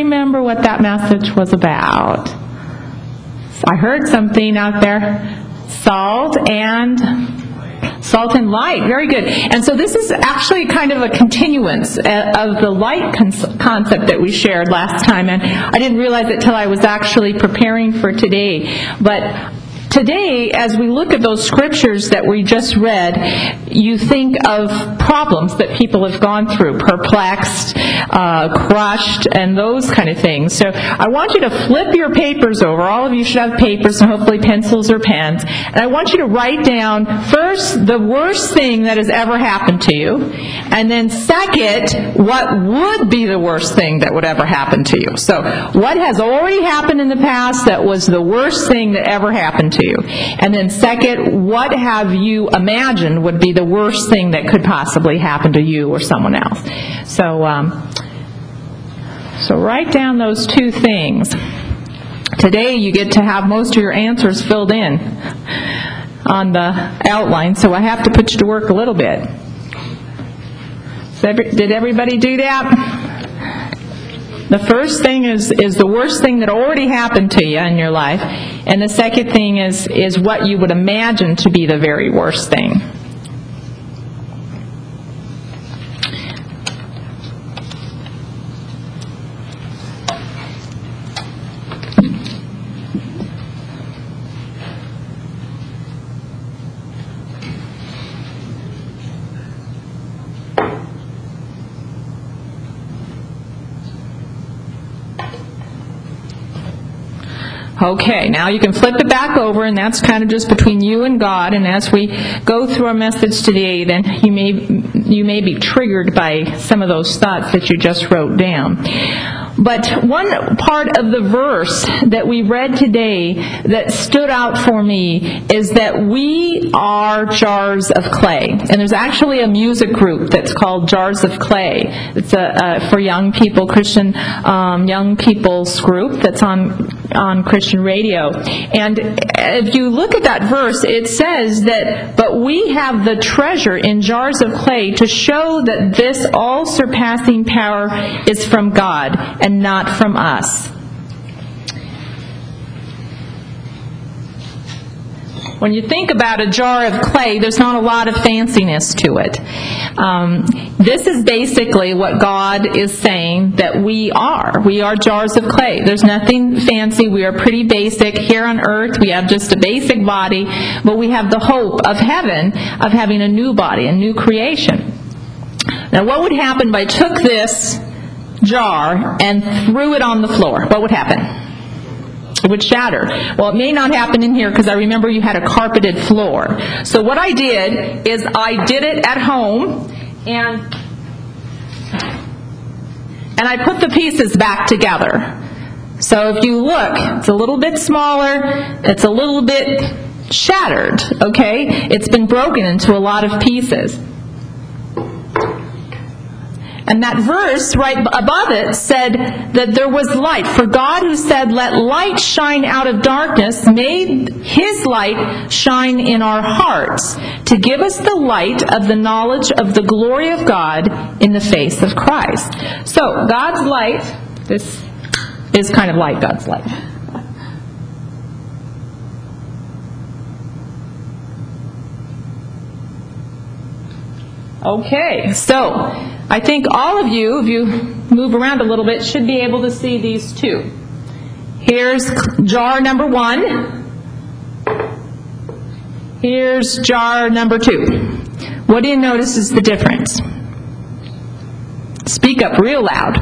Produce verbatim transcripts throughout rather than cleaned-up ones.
remember what that message was about? I heard something out there. Salt and salt and light. Very good. And so this is actually kind of a continuance of the light concept that we shared last time. And I didn't realize it till I was actually preparing for today. But today, as we look at those scriptures that we just read, you think of problems that people have gone through, perplexed, uh, crushed, and those kind of things. So I want you to flip your papers over. All of you should have papers and hopefully pencils or pens. And I want you to write down, first, the worst thing that has ever happened to you. And then second, what would be the worst thing that would ever happen to you. So what has already happened in the past that was the worst thing that ever happened to you? And then second, what have you imagined would be the worst thing that could possibly happen to you or someone else? So, um, so write down those two things. Today you get to have most of your answers filled in on the outline, so I have to put you to work a little bit. So every, did everybody do that? The first thing is, is the worst thing that already happened to you in your life. And the second thing is, is what you would imagine to be the very worst thing. Okay, now you can flip it back over, and that's kind of just between you and God. And as we go through our message today, then you may you may be triggered by some of those thoughts that you just wrote down. But one part of the verse that we read today that stood out for me is that we are jars of clay. And there's actually a music group that's called Jars of Clay. It's a, a for young people, Christian um, young people's group that's on on Christian radio. And if you look at that verse, it says that, but we have the treasure in jars of clay to show that this all-surpassing power is from God and not from us. When you think about a jar of clay, there's not a lot of fanciness to it. Um, this is basically what God is saying that we are. We are jars of clay. There's nothing fancy. We are pretty basic. Here on earth, we have just a basic body, but we have the hope of heaven, of having a new body, a new creation. Now, what would happen if I took this jar and threw it on the floor? What would happen? It would shatter. Well, it may not happen in here because I remember you had a carpeted floor. So what I did is I did it at home, and and I put the pieces back together. So if you look, it's a little bit smaller, it's a little bit shattered, okay? It's been broken into a lot of pieces. And that verse right above it said that there was light. For God, who said, "Let light shine out of darkness," made His light shine in our hearts to give us the light of the knowledge of the glory of God in the face of Christ. So God's light, this is kind of like God's light. Okay, so I think all of you, if you move around a little bit, should be able to see these two. Here's jar number one. Here's jar number two. What do you notice is the difference? Speak up real loud.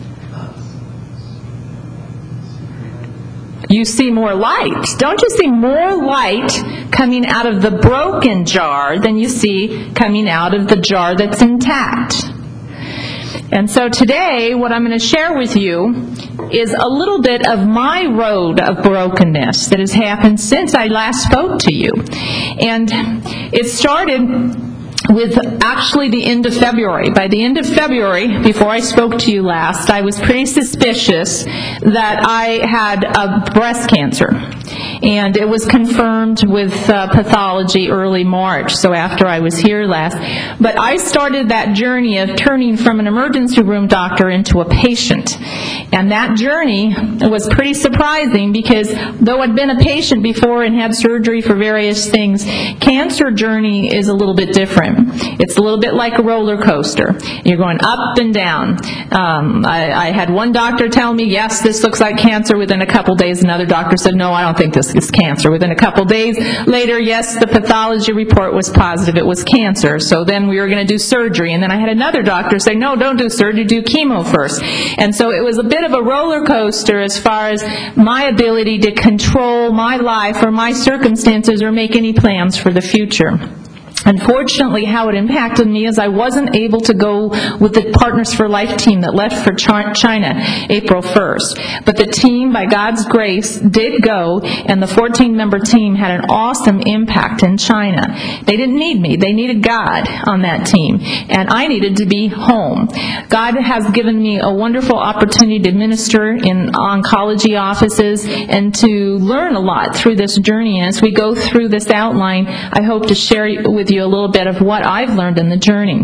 You see more light. Don't you see more light coming out of the broken jar than you see coming out of the jar that's intact? And so today, what I'm going to share with you is a little bit of my road of brokenness that has happened since I last spoke to you. And it started with actually the end of February. By the end of February, before I spoke to you last, I was pretty suspicious that I had a breast cancer. And it was confirmed with uh, pathology early March, so after I was here last. But I started that journey of turning from an emergency room doctor into a patient. And that journey was pretty surprising because though I'd been a patient before and had surgery for various things, cancer journey is a little bit different. It's a little bit like a roller coaster. You're going up and down. Um, I, I had one doctor tell me, yes, this looks like cancer. Within a couple days, another doctor said, no, I don't think this is cancer. Within a couple days later, yes, the pathology report was positive. It was cancer. So then we were going to do surgery. And then I had another doctor say, no, don't do surgery, do chemo first. And so it was a bit of a roller coaster as far as my ability to control my life or my circumstances or make any plans for the future. Unfortunately, how it impacted me is I wasn't able to go with the Partners for Life team that left for China April first. But the team, by God's grace, did go, and the fourteen-member team had an awesome impact in China. They didn't need me. They needed God on that team, and I needed to be home. God has given me a wonderful opportunity to minister in oncology offices and to learn a lot through this journey. And as we go through this outline, I hope to share with you a little bit of what I've learned in the journey.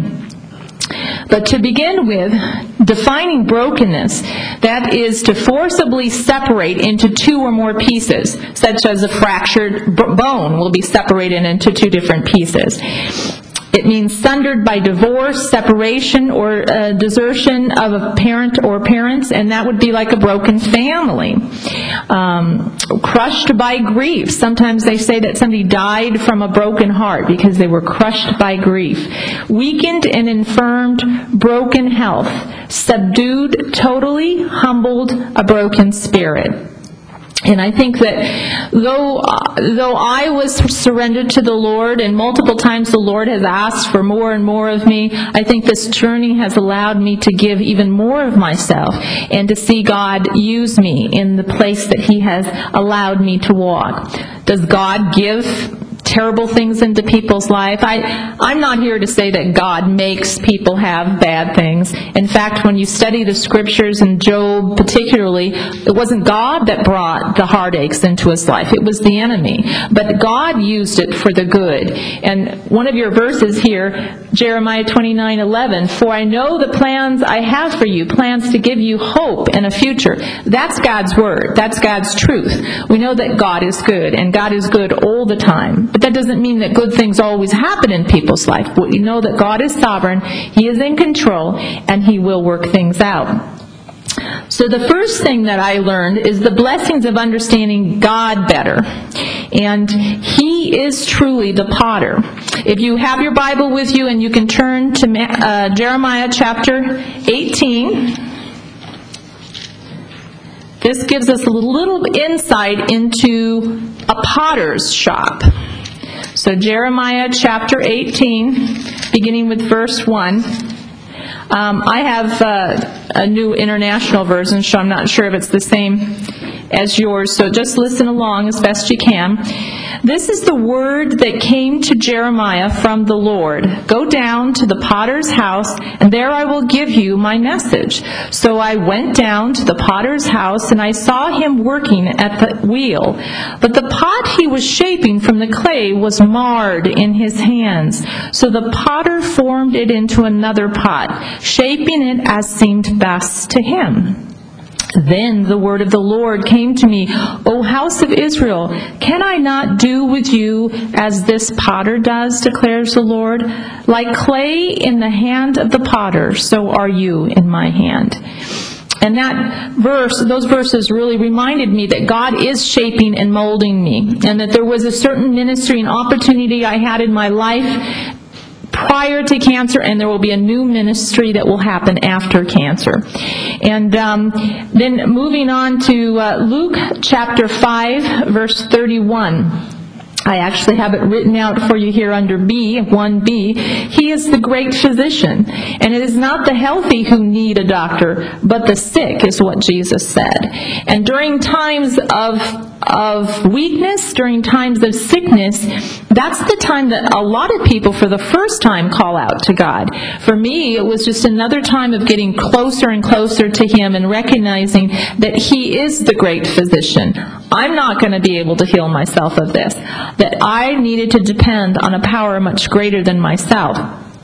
But to begin with, defining brokenness, that is to forcibly separate into two or more pieces, such as a fractured b- bone will be separated into two different pieces. It means sundered by divorce, separation, or uh, desertion of a parent or parents, and that would be like a broken family. Um, crushed by grief. Sometimes they say that somebody died from a broken heart because they were crushed by grief. Weakened and infirmed, broken health. Subdued, totally humbled, a broken spirit. And I think that though uh, though I was surrendered to the Lord, and multiple times the Lord has asked for more and more of me, I think this journey has allowed me to give even more of myself and to see God use me in the place that He has allowed me to walk. Does God give terrible things into people's life? I, I'm not here to say that God makes people have bad things. In fact, when you study the scriptures, and Job particularly, it wasn't God that brought the heartaches into his life. It was the enemy. But God used it for the good. And one of your verses here, Jeremiah twenty-nine eleven, for I know the plans I have for you, plans to give you hope and a future. That's God's word. That's God's truth. We know that God is good, and God is good all the time. But that doesn't mean that good things always happen in people's life. But we know that God is sovereign, He is in control, and He will work things out. So the first thing that I learned is the blessings of understanding God better. And He is truly the potter. If you have your Bible with you, and you can turn to uh, Jeremiah chapter eighteen. This gives us a little insight into a potter's shop. So Jeremiah chapter eighteen, beginning with verse one. Um, I have uh, a new international version, so I'm not sure if it's the same as yours, so just listen along as best you can. This is the word that came to Jeremiah from the Lord. Go down to the potter's house, and there I will give you my message. So I went down to the potter's house, and I saw him working at the wheel. But the pot he was shaping from the clay was marred in his hands. So the potter formed it into another pot, shaping it as seemed best to him. Then the word of the Lord came to me, O house of Israel, can I not do with you as this potter does, declares the Lord? Like clay in the hand of the potter, so are you in my hand. And that verse, those verses really reminded me that God is shaping and molding me, and that there was a certain ministry and opportunity I had in my life prior to cancer, and there will be a new ministry that will happen after cancer. And um, then moving on to uh, Luke chapter five, verse thirty-one. I actually have it written out for you here under B, one B. He is the great physician, and it is not the healthy who need a doctor, but the sick, is what Jesus said. And during times of of weakness, during times of sickness, that's the time that a lot of people for the first time call out to God. For me, it was just another time of getting closer and closer to Him and recognizing that He is the great physician. I'm not going to be able to heal myself of this. That I needed to depend on a power much greater than myself.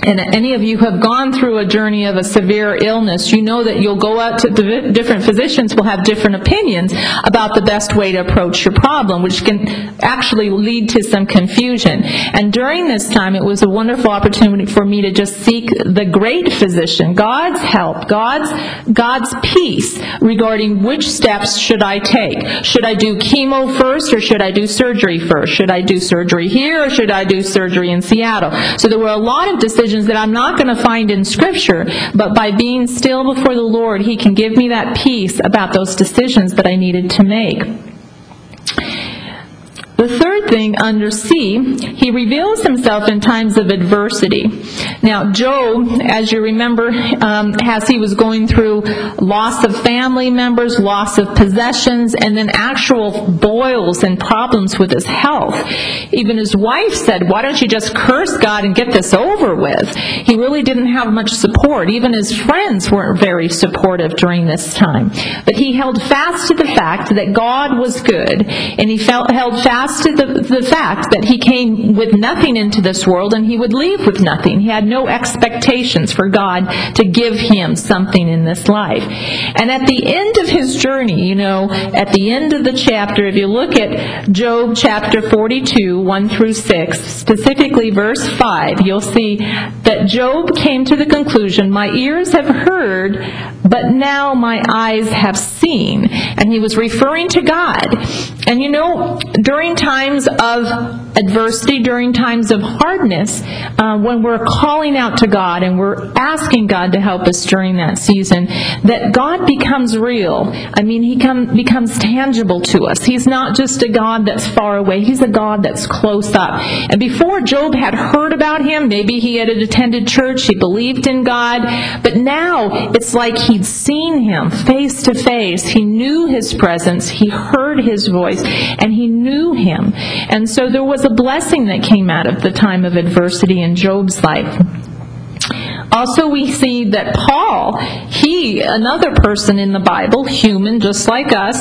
and any of you who have gone through a journey of a severe illness, you know that you'll go out to the different physicians will have different opinions about the best way to approach your problem, which can actually lead to some confusion. And during this time, it was a wonderful opportunity for me to just seek the great physician, God's help, God's God's peace regarding which steps should I take. Should I do chemo first, or should I do surgery first? Should I do surgery here, or should I do surgery in Seattle? So there were a lot of decisions that I'm not going to find in Scripture, but by being still before the Lord, He can give me that peace about those decisions that I needed to make. The third thing under C, He reveals Himself in times of adversity. Now, Job, as you remember, um, as he was going through loss of family members, loss of possessions, and then actual boils and problems with his health. Even his wife said, why don't you just curse God and get this over with? He really didn't have much support. Even his friends weren't very supportive during this time. But he held fast to the fact that God was good, and he felt, held fast to the, the fact that he came with nothing into this world and he would leave with nothing. He had no expectations for God to give him something in this life. And at the end of his journey, you know, at the end of the chapter, if you look at Job chapter forty-two, one through six, specifically verse five, you'll see that Job came to the conclusion, my ears have heard, but now my eyes have seen. And he was referring to God. And you know, during times of adversity, during times of hardness, uh, when we're calling out to God and we're asking God to help us during that season, that God becomes real. I mean, He come, becomes tangible to us. He's not just a God that's far away. He's a God that's close up. And before Job had heard about Him, maybe he had attended church, he believed in God, but now it's like he'd seen Him face to face. He knew His presence, he heard His voice, and he knew Him. And so there was a blessing that came out of the time of adversity in Job's life. Also, we see that Paul, he, another person in the Bible, human just like us,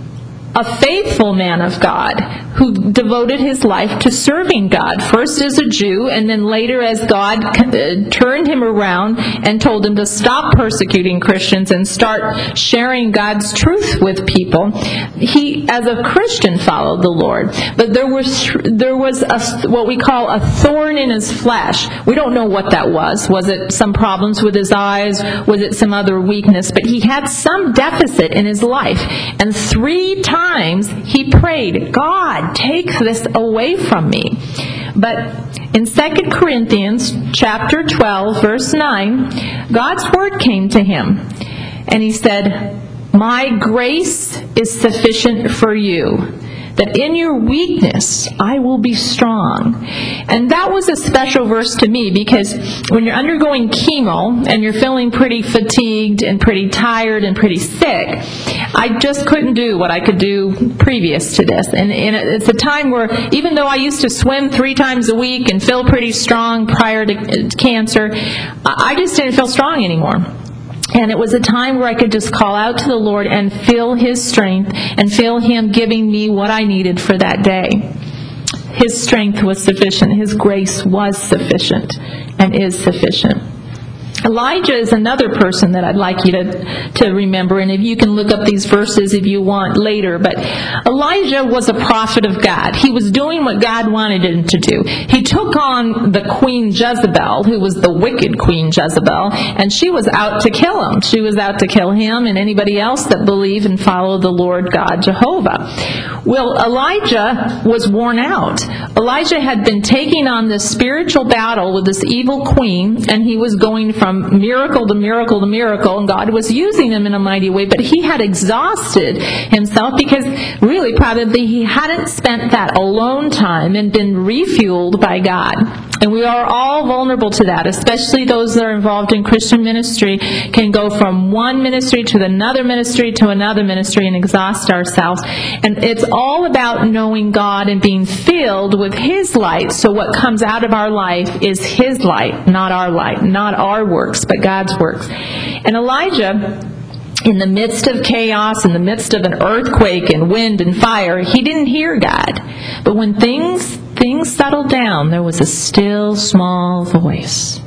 a faithful man of God who devoted his life to serving God, first as a Jew, and then later as God turned him around and told him to stop persecuting Christians and start sharing God's truth with people. He, as a Christian, followed the Lord. But there was there was a, what we call a thorn in his flesh. We don't know what that was. Was it some problems with his eyes? Was it some other weakness? But he had some deficit in his life. And three times he prayed, God, take this away from me. But in Second Corinthians chapter twelve, verse nine, God's word came to him, and he said, my grace is sufficient for you, that in your weakness I will be strong. And that was a special verse to me, because when you're undergoing chemo and you're feeling pretty fatigued and pretty tired and pretty sick, I just couldn't do what I could do previous to this. And, and it's a time where, even though I used to swim three times a week and feel pretty strong prior to cancer, I just didn't feel strong anymore. And it was a time where I could just call out to the Lord and feel His strength and feel Him giving me what I needed for that day. His strength was sufficient. His grace was sufficient and is sufficient. Elijah is another person that I'd like you to, to remember, and if you can look up these verses if you want later. But Elijah was a prophet of God. He was doing what God wanted him to do. He took on the Queen Jezebel, who was the wicked Queen Jezebel, and she was out to kill him. She was out to kill him and anybody else that believed and followed the Lord God Jehovah. Well, Elijah was worn out. Elijah had been taking on this spiritual battle with this evil queen, and he was going from miracle to miracle to miracle, and God was using him in a mighty way, but he had exhausted himself because really probably he hadn't spent that alone time and been refueled by God. And we are all vulnerable to that, especially those that are involved in Christian ministry can go from one ministry to another ministry to another ministry and exhaust ourselves. And it's all about knowing God and being filled with His light, so what comes out of our life is His light, not our light, not our works, but God's works. And Elijah, in the midst of chaos, in the midst of an earthquake and wind and fire, he didn't hear God. But when things things settled down, there was a still small voice.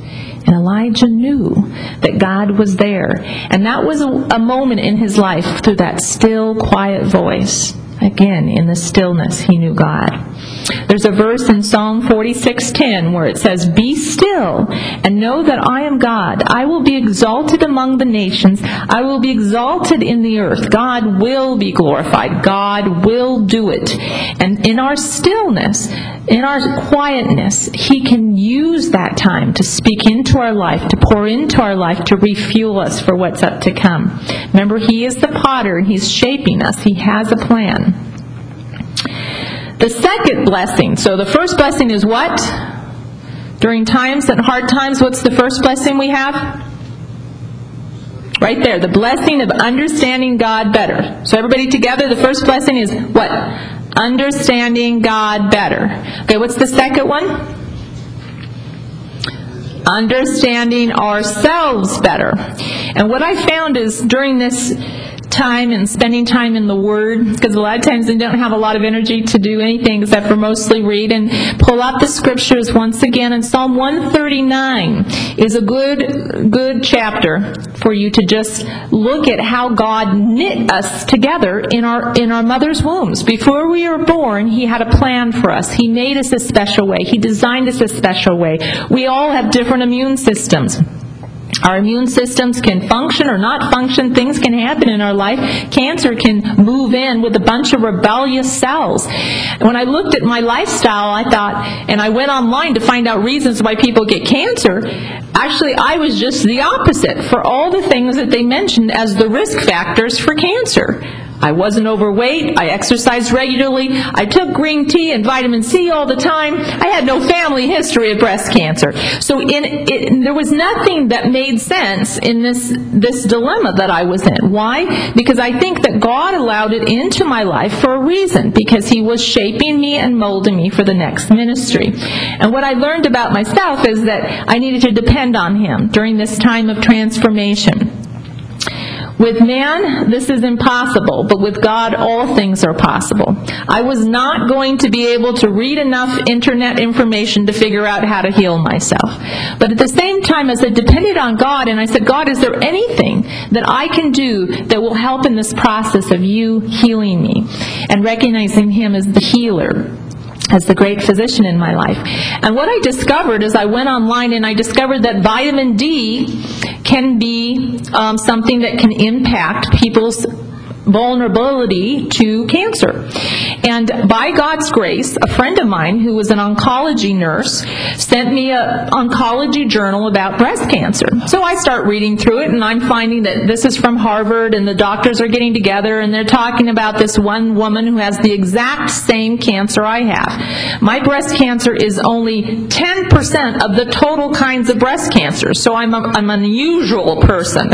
And Elijah knew that God was there. And that was a, a moment in his life through that still, quiet voice. Again, in the stillness, he knew God. There's a verse in Psalm forty-six ten where it says, "Be still and know that I am God. I will be exalted among the nations. I will be exalted in the earth." God will be glorified. God will do it. And in our stillness, in our quietness, he can use that time to speak into our life, to pour into our life, to refuel us for what's up to come. Remember, he is the potter and he's shaping us. He has a plan. The second blessing. So the first blessing is what? During times and hard times, what's the first blessing we have? Right there, the blessing of understanding God better. So everybody together, the first blessing is what? Understanding God better. Okay, what's the second one? Understanding ourselves better. And what I found is during this time and spending time in the Word, because a lot of times I don't have a lot of energy to do anything except for mostly read and pull out the scriptures once again. And Psalm one thirty-nine is a good good chapter for you to just look at how God knit us together in our in our mother's wombs. Before we were born, he had a plan for us. He made us a special way. He designed us a special way. We all have different immune systems. Our immune systems can function or not function. Things can happen in our life. Cancer can move in with a bunch of rebellious cells. When I looked at my lifestyle, I thought, and I went online to find out reasons why people get cancer. Actually, I was just the opposite for all the things that they mentioned as the risk factors for cancer. I wasn't overweight. I exercised regularly. I took green tea and vitamin C all the time. I had no family history of breast cancer. So in, it, there was nothing that made sense in this, this dilemma that I was in. Why? Because I think that God allowed it into my life for a reason, because he was shaping me and molding me for the next ministry. And what I learned about myself is that I needed to depend on him during this time of transformation. With man, this is impossible, but with God, all things are possible. I was not going to be able to read enough internet information to figure out how to heal myself. But at the same time, as I depended on God, and I said, God, is there anything that I can do that will help in this process of you healing me? And recognizing him as the healer, as the great physician in my life. And what I discovered is I went online and I discovered that vitamin D can be um, something that can impact people's vulnerability to cancer. And by God's grace, a friend of mine who was an oncology nurse sent me an oncology journal about breast cancer. So I start reading through it, and I'm finding that this is from Harvard, and the doctors are getting together, and they're talking about this one woman who has the exact same cancer I have. My breast cancer is only ten percent of the total kinds of breast cancer, so I'm, a, I'm an unusual person.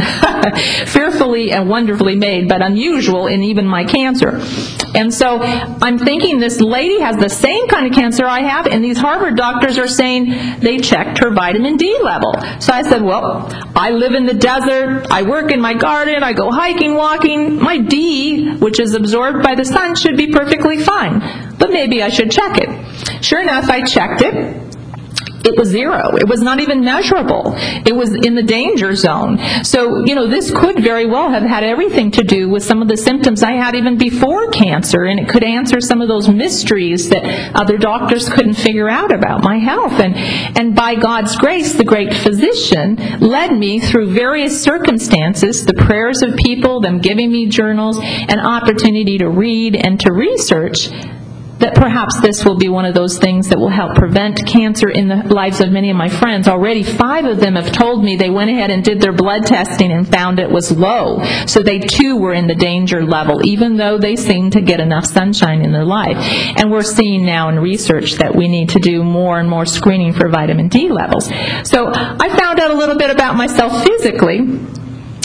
Fearfully and wonderfully made, but unusual in even my cancer. And so I'm thinking this lady has the same kind of cancer I have, and these Harvard doctors are saying they checked her vitamin D level. So I said, well, I live in the desert, I work in my garden, I go hiking, walking. My D, which is absorbed by the sun, should be perfectly fine. But maybe I should check it. Sure enough, I checked it. It was zero. It was not even measurable. It was in the danger zone. So, you know, this could very well have had everything to do with some of the symptoms I had even before cancer, and it could answer some of those mysteries that other doctors couldn't figure out about my health. And, and by God's grace, the great physician led me through various circumstances, the prayers of people, them giving me journals, an opportunity to read and to research, that perhaps this will be one of those things that will help prevent cancer in the lives of many of my friends. Already five of them have told me they went ahead and did their blood testing and found it was low. So they too were in the danger level, even though they seemed to get enough sunshine in their life. And we're seeing now in research that we need to do more and more screening for vitamin D levels. So I found out a little bit about myself physically.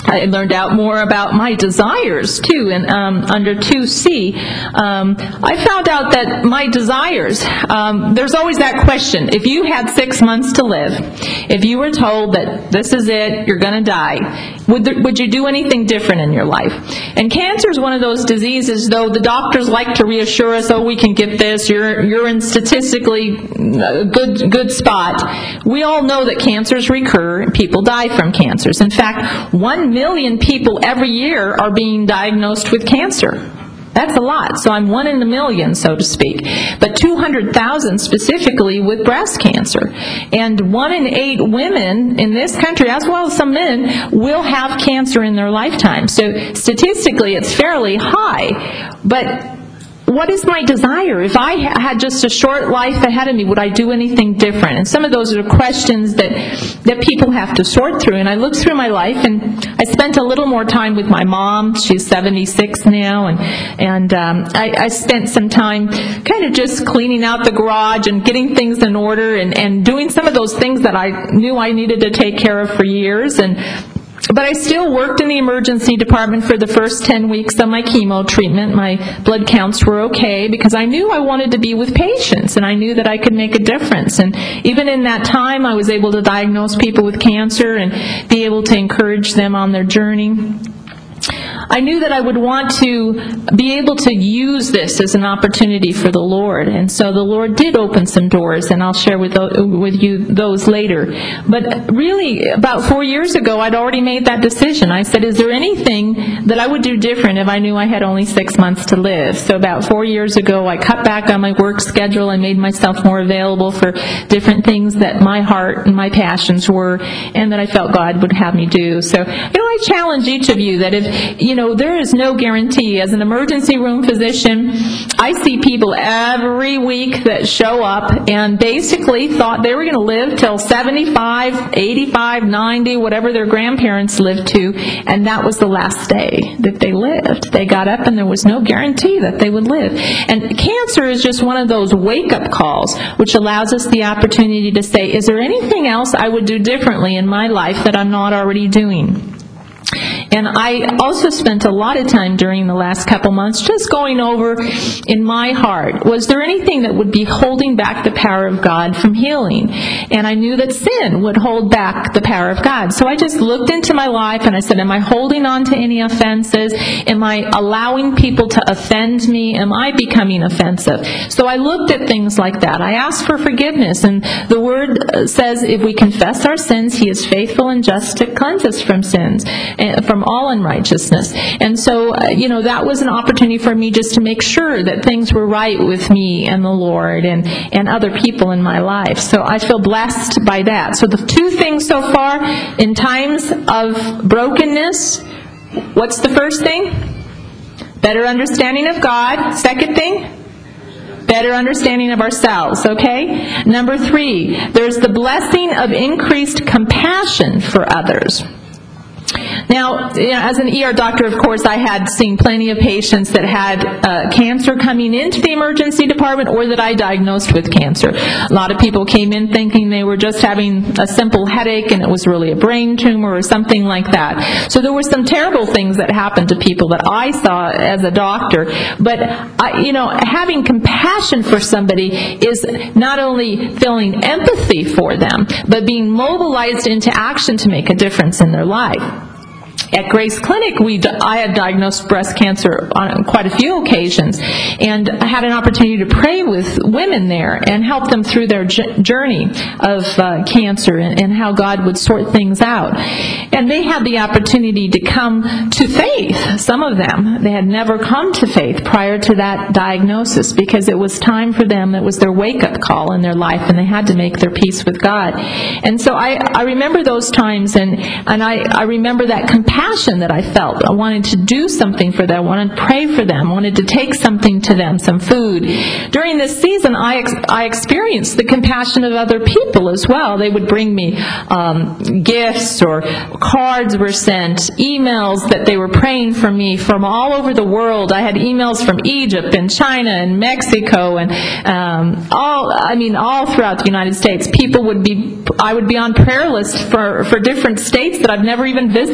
I learned out more about my desires, too, and um, under two C, um, I found out that my desires, um, there's always that question. If you had six months to live, if you were told that this is it, you're going to die, would, there, would you do anything different in your life? And cancer is one of those diseases, though the doctors like to reassure us, oh, we can get this, you're, you're in statistically a good, good spot. We all know that cancers recur and people die from cancers. In fact, one million people every year are being diagnosed with cancer. That's a lot. So I'm one in a million, so to speak. But two hundred thousand specifically with breast cancer. And one in eight women in this country, as well as some men, will have cancer in their lifetime. So statistically, it's fairly high. But what is my desire? If I had just a short life ahead of me, would I do anything different? And some of those are questions that, that people have to sort through. And I looked through my life, and I spent a little more time with my mom. She's seventy-six now. And, and um, I, I spent some time kind of just cleaning out the garage and getting things in order and, and doing some of those things that I knew I needed to take care of for years. And But I still worked in the emergency department for the first ten weeks of my chemo treatment. My blood counts were okay because I knew I wanted to be with patients, and I knew that I could make a difference. And even in that time, I was able to diagnose people with cancer and be able to encourage them on their journey. I knew that I would want to be able to use this as an opportunity for the Lord. And so the Lord did open some doors, and I'll share with, with you those later. But really, about four years ago, I'd already made that decision. I said, is there anything that I would do different if I knew I had only six months to live? So about four years ago, I cut back on my work schedule and made myself more available for different things that my heart and my passions were, and that I felt God would have me do. So, you know, I challenge each of you that if, you know, there is no guarantee. As an emergency room physician, I see people every week that show up and basically thought they were going to live till seventy-five, eighty-five, ninety, whatever their grandparents lived to, and that was the last day that they lived. They got up and there was no guarantee that they would live. And cancer is just one of those wake-up calls which allows us the opportunity to say, is there anything else I would do differently in my life that I'm not already doing? And I also spent a lot of time during the last couple months just going over in my heart, was there anything that would be holding back the power of God from healing? And I knew that sin would hold back the power of God. So I just looked into my life and I said, am I holding on to any offenses? Am I allowing people to offend me? Am I becoming offensive? So I looked at things like that. I asked for forgiveness, and the Word says if we confess our sins, He is faithful and just to cleanse us from sins, from all unrighteousness. And so, uh, you know, that was an opportunity for me just to make sure that things were right with me and the Lord and, and other people in my life. So I feel blessed by that. So the two things so far, in times of brokenness, what's the first thing? Better understanding of God. Second thing? Better understanding of ourselves, okay? Number three, there's the blessing of increased compassion for others. Now, you know, as an E R doctor, of course, I had seen plenty of patients that had uh, cancer coming into the emergency department, or that I diagnosed with cancer. A lot of people came in thinking they were just having a simple headache and it was really a brain tumor or something like that. So there were some terrible things that happened to people that I saw as a doctor. But, I, you know, having compassion for somebody is not only feeling empathy for them, but being mobilized into action to make a difference in their life. At Grace Clinic, we I had diagnosed breast cancer on quite a few occasions, and I had an opportunity to pray with women there and help them through their journey of uh, cancer and, and how God would sort things out. And they had the opportunity to come to faith. Some of them, they had never come to faith prior to that diagnosis, because it was time for them. It was their wake-up call in their life, and they had to make their peace with God. And so I, I remember those times, and, and I, I remember that compassion that I felt. I wanted to do something for them. I wanted to pray for them. I wanted to take something to them, some food. During this season, I ex- I experienced the compassion of other people as well. They would bring me um, gifts, or cards were sent, emails that they were praying for me from all over the world. I had emails from Egypt and China and Mexico and um, all, I mean, all throughout the United States. People would be, I would be on prayer lists for, for different states that I've never even visited.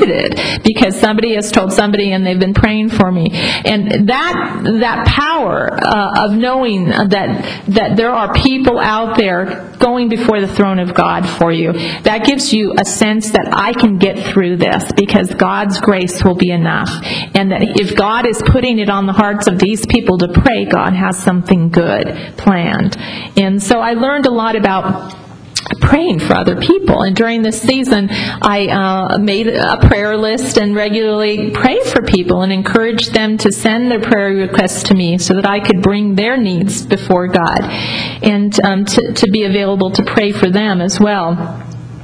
because somebody has told somebody and they've been praying for me. And that that power uh, of knowing that that there are people out there going before the throne of God for you, that gives you a sense that I can get through this because God's grace will be enough. And that if God is putting it on the hearts of these people to pray, God has something good planned. And so I learned a lot about praying for other people. And during this season, I uh, made a prayer list and regularly pray for people and encourage them to send their prayer requests to me so that I could bring their needs before God and um, to, to be available to pray for them as well.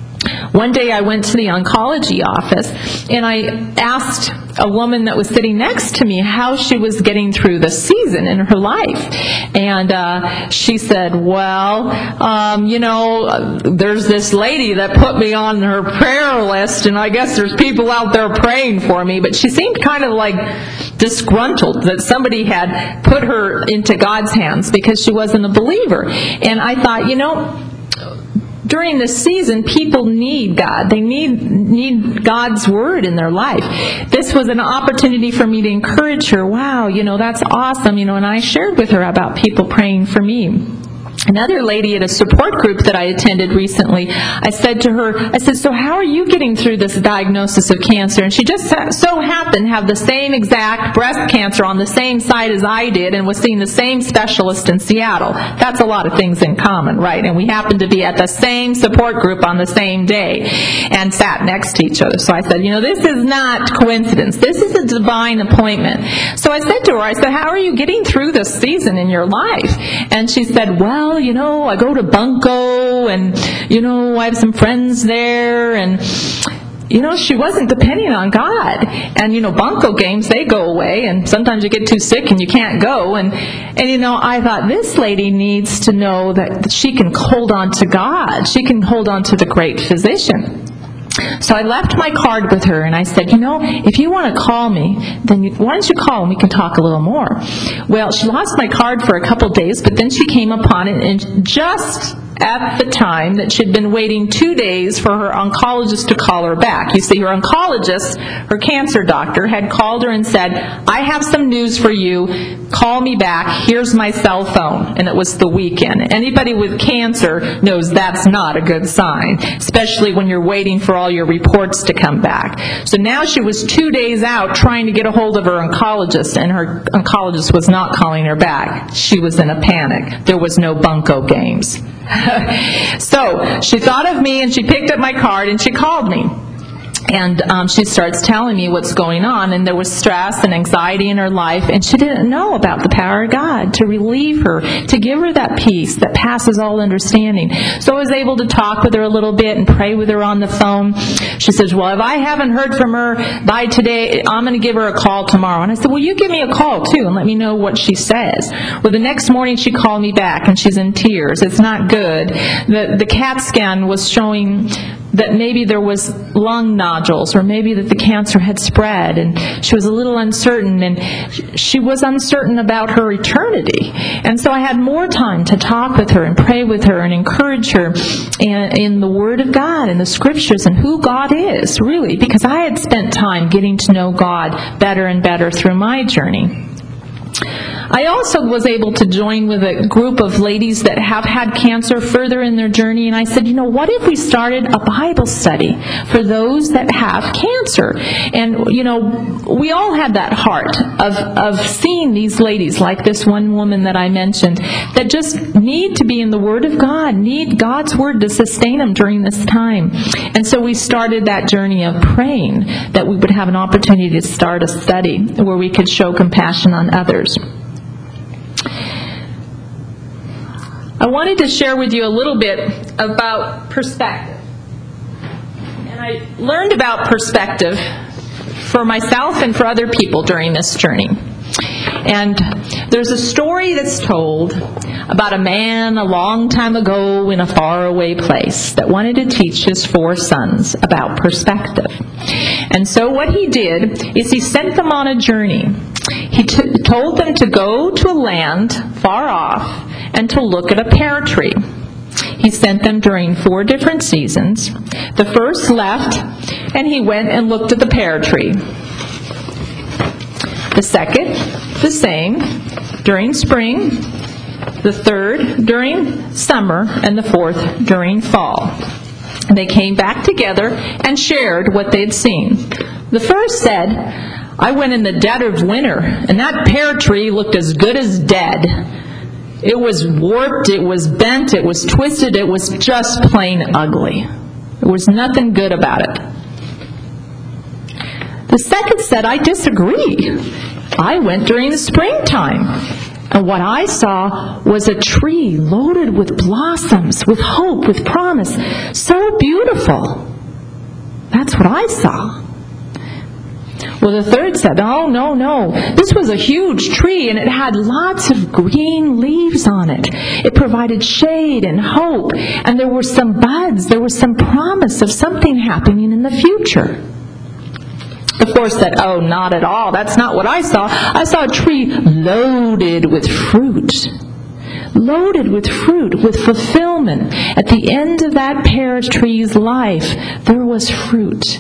One day I went to the oncology office and I asked a woman that was sitting next to me how she was getting through the season in her life. And uh, she said, well, um, you know, there's this lady that put me on her prayer list, and I guess there's people out there praying for me. But she seemed kind of like disgruntled that somebody had put her into God's hands because she wasn't a believer. And I thought, you know, during this season, people need God. They need need God's word in their life. This was an opportunity for me to encourage her. Wow, you know, that's awesome. You know, and I shared with her about people praying for me. Another lady at a support group that I attended recently, I said to her, I said, so how are you getting through this diagnosis of cancer? And she just so happened to have the same exact breast cancer on the same side as I did and was seeing the same specialist in Seattle. That's a lot of things in common, right? And we happened to be at the same support group on the same day and sat next to each other. So I said, you know, this is not coincidence. This is a divine appointment. So I said to her, I said, how are you getting through this season in your life? And she said, well, you know, I go to Bunko, and, you know, I have some friends there, and, you know, she wasn't depending on God. And, you know, Bunko games, they go away, and sometimes you get too sick and you can't go. And, and you know, I thought, this lady needs to know that she can hold on to God. She can hold on to the great physician. So I left my card with her, and I said, you know, if you want to call me, then you, why don't you call and we can talk a little more. Well, she lost my card for a couple days, but then she came upon it, and just at the time that she'd been waiting two days for her oncologist to call her back. You see, her oncologist, her cancer doctor, had called her and said, I have some news for you. Call me back. Here's my cell phone. And it was the weekend. Anybody with cancer knows that's not a good sign, especially when you're waiting for all your reports to come back. So now she was two days out trying to get a hold of her oncologist, and her oncologist was not calling her back. She was in a panic. There was no Bunko games. So she thought of me, and she picked up my card, and she called me. And um, she starts telling me what's going on, and there was stress and anxiety in her life, and she didn't know about the power of God to relieve her, to give her that peace that passes all understanding. So I was able to talk with her a little bit and pray with her on the phone. She says, well, if I haven't heard from her by today, I'm going to give her a call tomorrow. And I said, well, you give me a call too and let me know what she says. Well, the next morning she called me back, and she's in tears. It's not good. The, the CAT scan was showing that maybe there was lung nodules, or maybe that the cancer had spread, and she was a little uncertain, and she was uncertain about her eternity. And so I had more time to talk with her and pray with her and encourage her in, in the Word of God and the Scriptures and who God is, really, because I had spent time getting to know God better and better through my journey. I also was able to join with a group of ladies that have had cancer further in their journey, and I said, you know, what if we started a Bible study for those that have cancer? And, you know, we all had that heart of, of seeing these ladies, like this one woman that I mentioned, that just need to be in the Word of God, need God's Word to sustain them during this time. And so we started that journey of praying that we would have an opportunity to start a study where we could show compassion on others. I wanted to share with you a little bit about perspective. And I learned about perspective for myself and for other people during this journey. And there's a story that's told about a man a long time ago in a faraway place that wanted to teach his four sons about perspective. And so what he did is he sent them on a journey. He t- told them to go to a land far off and to look at a pear tree. He he sent them during four different seasons. The first left, and he went and looked at the pear tree. The second, the same, during spring. The third, during summer. And the fourth, during fall. They came back together and shared what they'd seen. The first said, I went in the dead of winter, and that pear tree looked as good as dead. It was warped, it was bent, it was twisted, it was just plain ugly. There was nothing good about it. The second said, I disagree. I went during the springtime, and what I saw was a tree loaded with blossoms, with hope, with promise. So beautiful. That's what I saw. Well, the third said, oh, no, no. This was a huge tree, and it had lots of green leaves on it. It provided shade and hope, and there were some buds. There was some promise of something happening in the future. The fourth said, oh, not at all. That's not what I saw. I saw a tree loaded with fruit. Loaded with fruit, with fulfillment. At the end of that pear tree's life, there was fruit.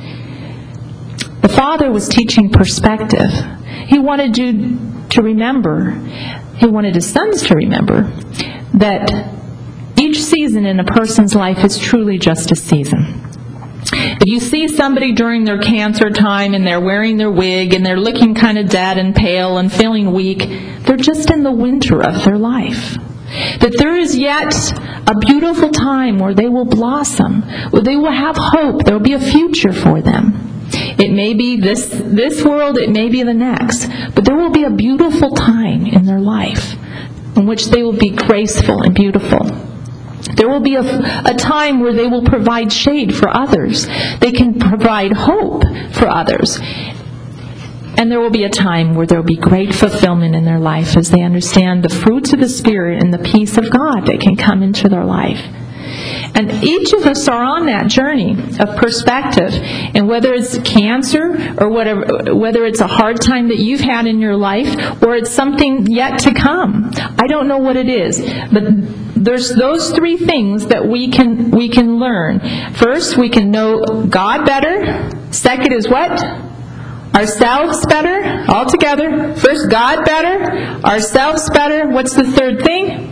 The Father was teaching perspective. He wanted you to remember, he wanted his sons to remember, that each season in a person's life is truly just a season. If you see somebody during their cancer time and they're wearing their wig and they're looking kind of dead and pale and feeling weak, they're just in the winter of their life. That there is yet a beautiful time where they will blossom, where they will have hope, there will be a future for them. It may be this, this world, it may be the next, but there will be a beautiful time in their life in which they will be graceful and beautiful. There will be a, a time where they will provide shade for others. They can provide hope for others. And there will be a time where there will be great fulfillment in their life as they understand the fruits of the Spirit and the peace of God that can come into their life. And each of us are on that journey of perspective. And whether it's cancer or whatever, whether it's a hard time that you've had in your life or it's something yet to come, I don't know what it is. But there's those three things that we can we can learn. First, we can know God better. Second is what? Ourselves better. All together. First, God better. Ourselves better. What's the third thing?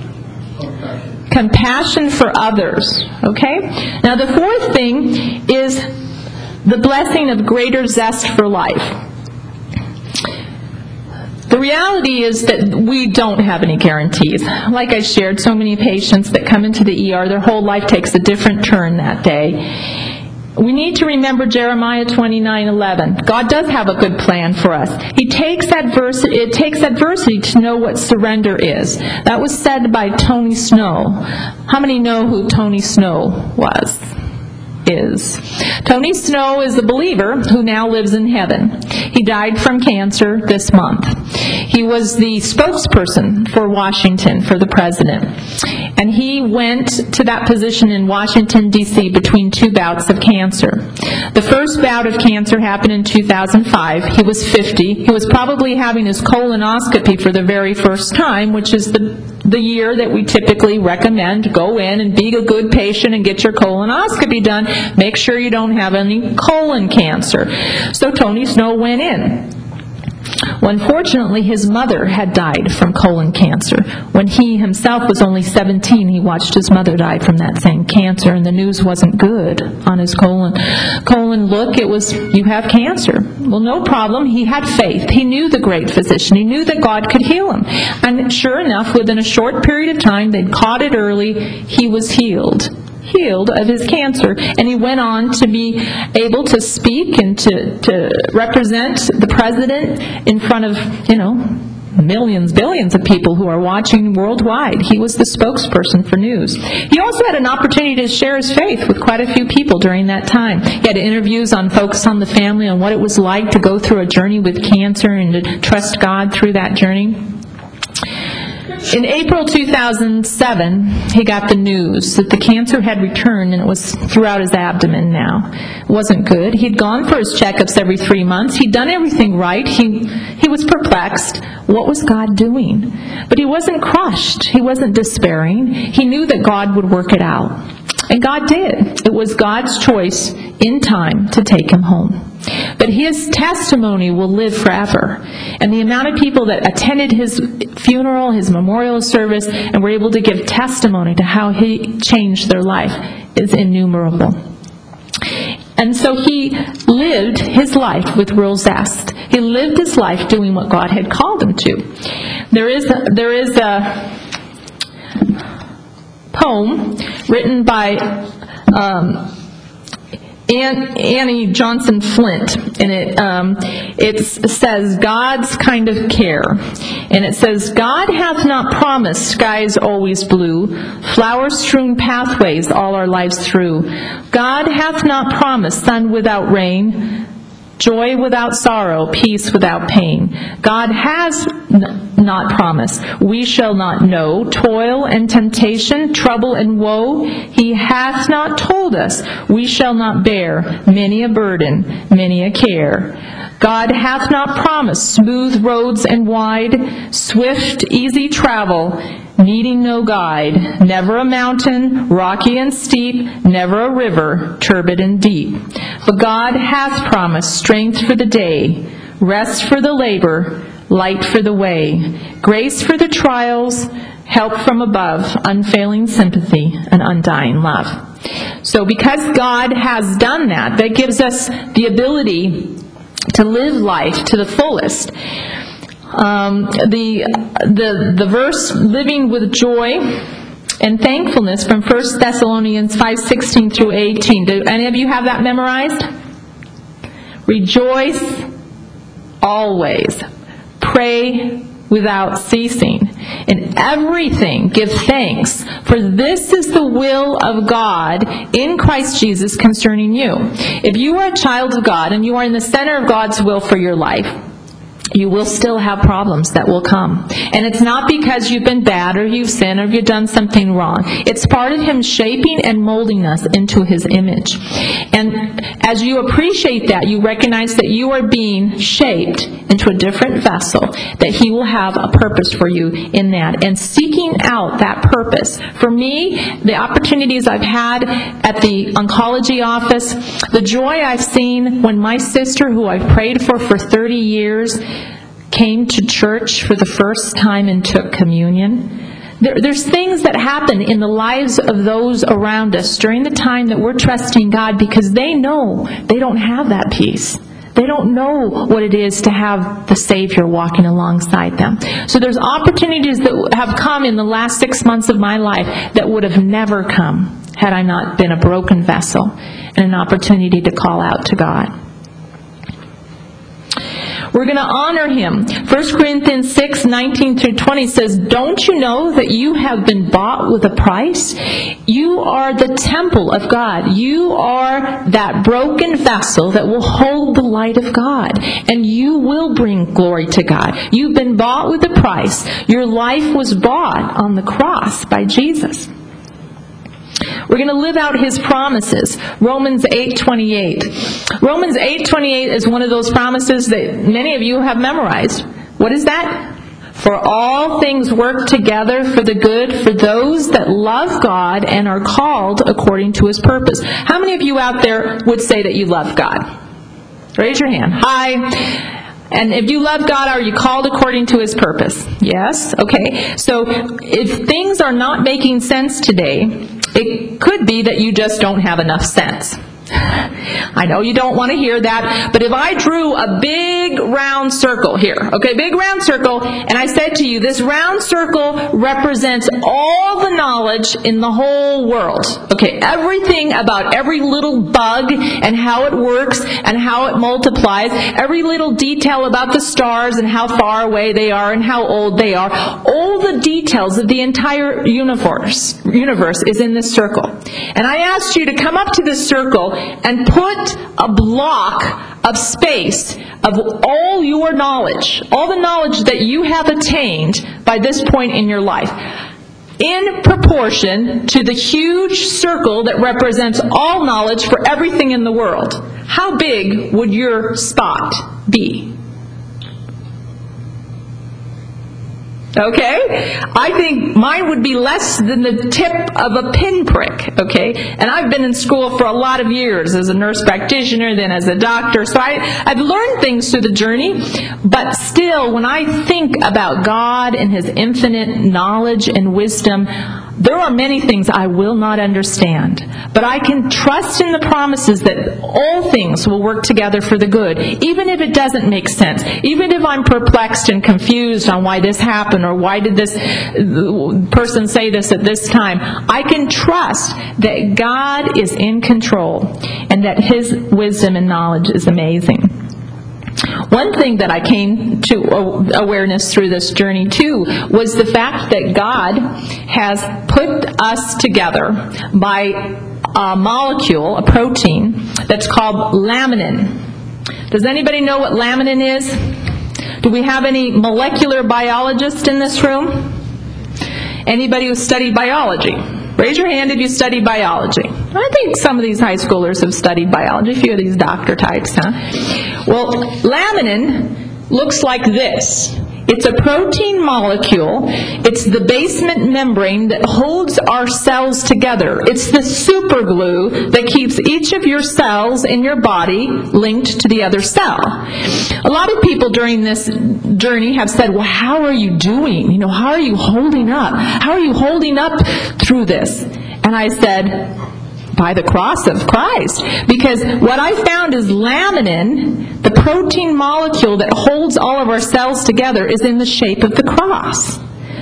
Compassion for others. Okay? Now the fourth thing is the blessing of greater zest for life. The reality is that we don't have any guarantees. Like I shared, so many patients that come into the E R, their whole life takes a different turn that day. We need to remember Jeremiah twenty-nine eleven. God does have a good plan for us. He takes adversity, it takes adversity to know what surrender is. That was said by Tony Snow. How many know who Tony Snow was? Is. Tony Snow is a believer who now lives in heaven. He died from cancer this month. He was the spokesperson for Washington, for the president. And he went to that position in Washington, D C between two bouts of cancer. The first bout of cancer happened in two thousand five. He was fifty. He was probably having his colonoscopy for the very first time, which is the, the year that we typically recommend go in and be a good patient and get your colonoscopy done. Make sure you don't have any colon cancer. So Tony Snow went in. Well, unfortunately, his mother had died from colon cancer. When he himself was only seventeen, he watched his mother die from that same cancer, and the news wasn't good on his colon. Colon, look, it was, you have cancer. Well, no problem. He had faith. He knew the great physician. He knew that God could heal him. And sure enough, within a short period of time, they'd caught it early. He was healed. healed of his cancer, and he went on to be able to speak and to, to represent the president in front of, you know, millions, billions of people who are watching worldwide. He was the spokesperson for news. He also had an opportunity to share his faith with quite a few people during that time. He had interviews on Focus on the Family, on what it was like to go through a journey with cancer and to trust God through that journey. In April two thousand seven, he got the news that the cancer had returned, and it was throughout his abdomen now. It wasn't good. He'd gone for his checkups every three months. He'd done everything right. He, he was perplexed. what was God doing? But he wasn't crushed. He wasn't despairing. He knew that God would work it out. And God did. It was God's choice in time to take him home. But his testimony will live forever. And the amount of people that attended his funeral, his memorial service, and were able to give testimony to how he changed their life is innumerable. And so he lived his life with real zest. He lived his life doing what God had called him to. There is a, there is a poem written by um, Ann, Annie Johnson Flint, and it um, it says, God's kind of care. And it says, God hath not promised skies always blue, flower-strewn pathways all our lives through. God hath not promised sun without rain, joy without sorrow, peace without pain. God has n- not promised we shall not know toil and temptation, trouble and woe. He hath not told us we shall not bear many a burden, many a care. God hath not promised smooth roads and wide, swift, easy travel, needing no guide, never a mountain, rocky and steep, never a river, turbid and deep. But God hath promised strength for the day, rest for the labor, light for the way, grace for the trials, help from above, unfailing sympathy, and undying love. So because God has done that, that gives us the ability to live life to the fullest. Um, the, the, the verse, living with joy and thankfulness from First Thessalonians five sixteen through eighteen. Do any of you have that memorized? Rejoice always. Pray without ceasing. In everything give thanks, for this is the will of God in Christ Jesus concerning you. If you are a child of God and you are in the center of God's will for your life, you will still have problems that will come. And it's not because you've been bad or you've sinned or you've done something wrong. It's part of him shaping and molding us into his image. And as you appreciate that, you recognize that you are being shaped into a different vessel, that he will have a purpose for you in that. And seeking out that purpose. For me, the opportunities I've had at the oncology office, the joy I've seen when my sister, who I've prayed for for thirty years, came to church for the first time and took communion. There, there's things that happen in the lives of those around us during the time that we're trusting God, because they know they don't have that peace. They don't know what it is to have the Savior walking alongside them. So there's opportunities that have come in the last six months of my life that would have never come had I not been a broken vessel and an opportunity to call out to God. We're going to honor him. First Corinthians six nineteen through twenty says, don't you know that you have been bought with a price? You are the temple of God. You are that broken vessel that will hold the light of God. And you will bring glory to God. You've been bought with a price. Your life was bought on the cross by Jesus. We're going to live out his promises. Romans eight twenty-eight. Romans eight twenty-eight is one of those promises that many of you have memorized. What is that? For all things work together for the good for those that love God and are called according to his purpose. How many of you out there would say that you love God? Raise your hand. Hi. And if you love God, are you called according to his purpose? Yes? Okay. So if things are not making sense today, it could be that you just don't have enough sense. I know you don't want to hear that, but if I drew a big round circle here, okay, big round circle, and I said to you, this round circle represents all the knowledge in the whole world, okay, everything about every little bug and how it works and how it multiplies, every little detail about the stars and how far away they are and how old they are, all the details of the entire universe, universe is in this circle. And I asked you to come up to this circle and put a block of space of all your knowledge, all the knowledge that you have attained by this point in your life, in proportion to the huge circle that represents all knowledge for everything in the world. How big would your spot be? Okay? I think mine would be less than the tip of a pinprick, okay? And I've been in school for a lot of years as a nurse practitioner, then as a doctor, so I, I've learned things through the journey, but still, when I think about God and His infinite knowledge and wisdom, there are many things I will not understand, but I can trust in the promises that all things will work together for the good, even if it doesn't make sense, even if I'm perplexed and confused on why this happened or why did this person say this at this time. I can trust that God is in control and that His wisdom and knowledge is amazing. One thing that I came to awareness through this journey too was the fact that God has put us together by a molecule, a protein, that's called laminin. Does anybody know what laminin is? Do we have any molecular biologists in this room? Anybody who studied biology? Raise your hand if you studied biology. I think some of these high schoolers have studied biology, a few of these doctor types, huh? Well, laminin looks like this. It's a protein molecule. It's the basement membrane that holds our cells together. It's the super glue that keeps each of your cells in your body linked to the other cell. A lot of people during this journey have said, well, how are you doing? You know, how are you holding up? How are you holding up through this? And I said, by the cross of Christ. Because what I found is laminin, the protein molecule that holds all of our cells together, is in the shape of the cross.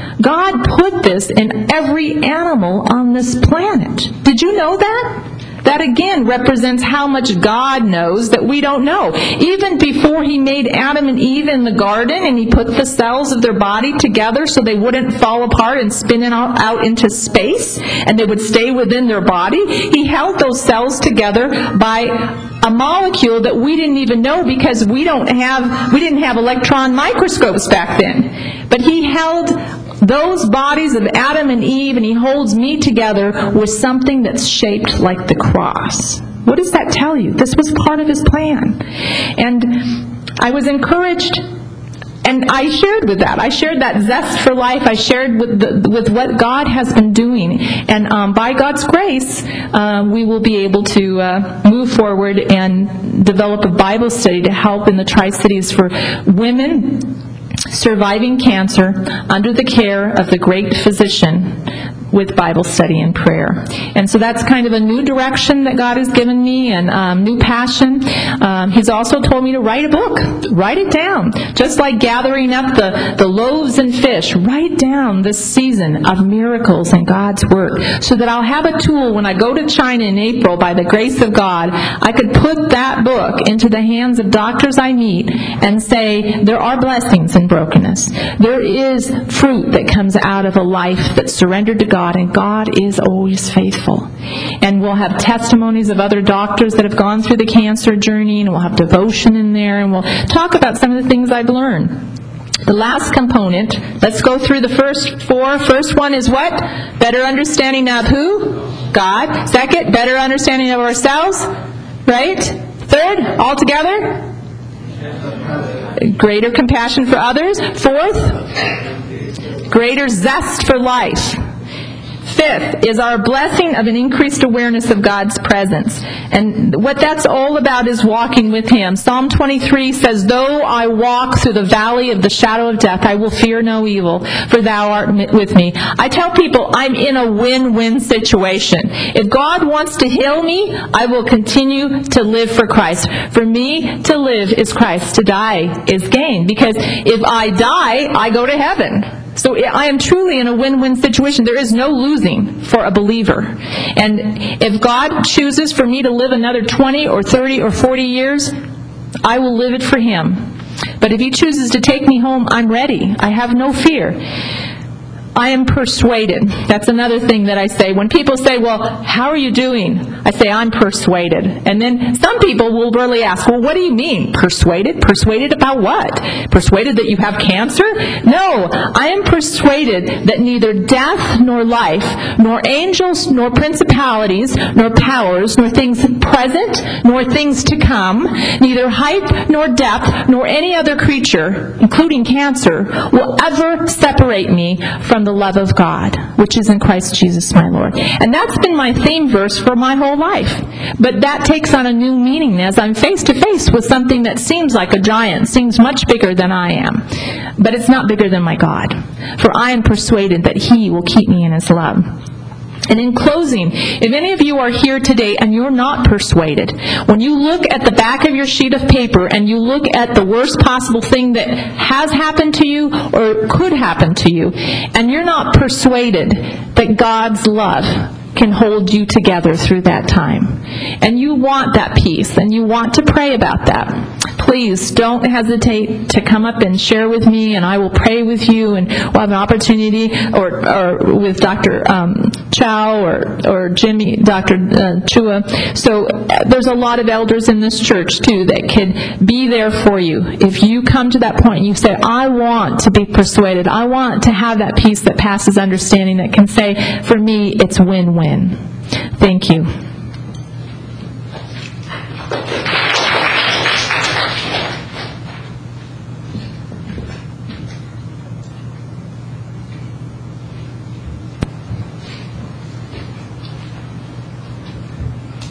God put this in every animal on this planet. Did you know that? That again represents how much God knows that we don't know. Even before He made Adam and Eve in the garden and He put the cells of their body together so they wouldn't fall apart and spin out into space and they would stay within their body, He held those cells together by a molecule that we didn't even know because we don't have we didn't have electron microscopes back then. But He held those bodies of Adam and Eve, and He holds me together with something that's shaped like the cross. What does that tell you? This was part of His plan. And I was encouraged, and I shared with that. I shared that zest for life. I shared with the, with what God has been doing. And um, by God's grace, uh, we will be able to uh, move forward and develop a Bible study to help in the Tri-Cities for women surviving cancer under the care of the great physician with Bible study and prayer. And so that's kind of a new direction that God has given me and um, new passion. Um, he's also told me to write a book. Write it down. Just like gathering up the, the loaves and fish, write down this season of miracles and God's work so that I'll have a tool when I go to China in April by the grace of God. I could put that book into the hands of doctors I meet and say, there are blessings in brokenness. There is fruit that comes out of a life that's surrendered to God. And God is always faithful. And we'll have testimonies of other doctors that have gone through the cancer journey, and we'll have devotion in there, and we'll talk about some of the things I've learned. The last component, let's go through the first four. First one is what? Better understanding of who? God. Second, better understanding of ourselves. Right? Third, all together? Greater compassion for others. Fourth, greater zest for life. Fifth is our blessing of an increased awareness of God's presence. And what that's all about is walking with Him. Psalm twenty-three says, though I walk through the valley of the shadow of death, I will fear no evil, for Thou art with me. I tell people I'm in a win-win situation. If God wants to heal me, I will continue to live for Christ. For me, to live is Christ. To die is gain. Because if I die, I go to heaven. So I am truly in a win-win situation. There is no losing for a believer. And if God chooses for me to live another twenty or thirty or forty years, I will live it for Him. But if He chooses to take me home, I'm ready. I have no fear. I am persuaded. That's another thing that I say. When people say, well, how are you doing? I say, I'm persuaded. And then some people will really ask, well, what do you mean? Persuaded? Persuaded about what? Persuaded that you have cancer? No, I am persuaded that neither death nor life, nor angels, nor principalities, nor powers, nor things present, nor things to come, neither height nor depth, nor any other creature, including cancer, will ever separate me from the love of God, which is in Christ Jesus my Lord. And that's been my theme verse for my whole life. But that takes on a new meaning as I'm face to face with something that seems like a giant, seems much bigger than I am. But it's not bigger than my God. For I am persuaded that He will keep me in His love. And in closing, if any of you are here today and you're not persuaded, when you look at the back of your sheet of paper and you look at the worst possible thing that has happened to you or could happen to you, and you're not persuaded that God's love can hold you together through that time, and you want that peace, and you want to pray about that, please don't hesitate to come up and share with me, and I will pray with you, and we'll have an opportunity, or, or with Doctor Um, Chow or, or Jimmy, Doctor Uh, Chua. So uh, there's a lot of elders in this church, too, that can be there for you. If you come to that point and you say, I want to be persuaded, I want to have that peace that passes understanding, that can say, for me, it's win-win. Thank you.